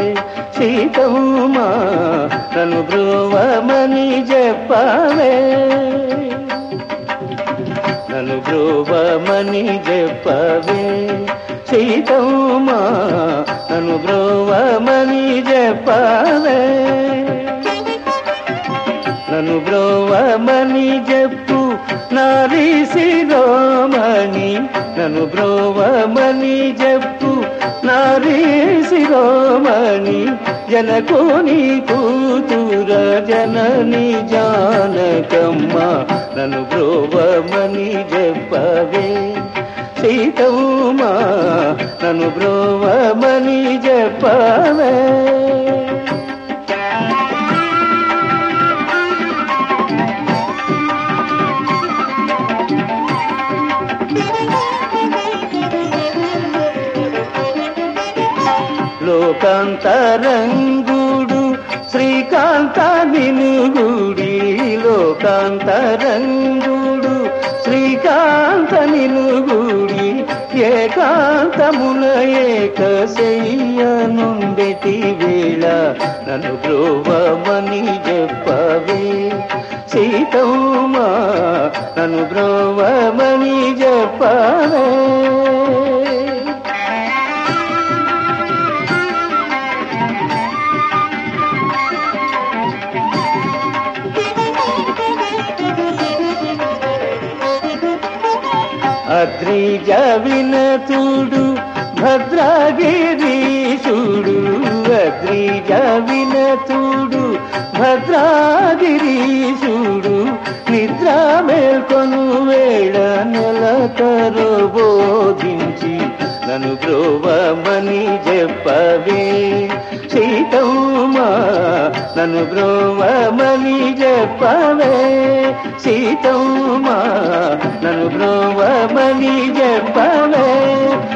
సీతమ్మా నన్ను బ్రోవమని చెప్పవే నన్ను బ్రోవమని చెప్పవే సీతమ్మా నన్ను బ్రోవమని చెప్పవే నన్ను బ్రోవమని చెప్పు నారీ శిరోమణి నన్ను బ్రోవమని చెప్పు నారీ శిరోమణి జనకోని కూతుర జనని జానకమ్మ నన్ను బ్రోవమని చెప్పవే సీతమ్మా నన్ను బ్రోవమని చెప్పవే లోకాంతరంగుడు శ్రీకాంత నినుగుడి లోకాంతరంగుడు శ్రీకాంత నినుగుడి ఏకాంతమున ఏకశయ్యనుండెటి వేళ నన్ను బ్రోవమని చెప్పవే సీతమ్మా నన్ను బ్రోవమని చెప్పవే అద్రిజ వినతుడు భద్రగిరీశుడు అద్రిజ వినతుడు భద్రగిరీశుడు నిద్ర మేల్కొను వేళ నెలతరు బోధించి నన్ను బ్రోవమని చెప్పవే సీతమ్మా నన్ను బ్రోవమని చెప్పవే సీతమ్మా నన్ను బ్రోవమని చెప్పవే